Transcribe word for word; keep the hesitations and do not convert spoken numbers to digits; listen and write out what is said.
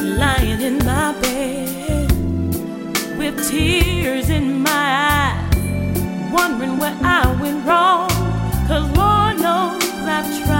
lying in my bed with tears in my eyes, wondering where I went wrong. 'Cause Lord knows I've tried.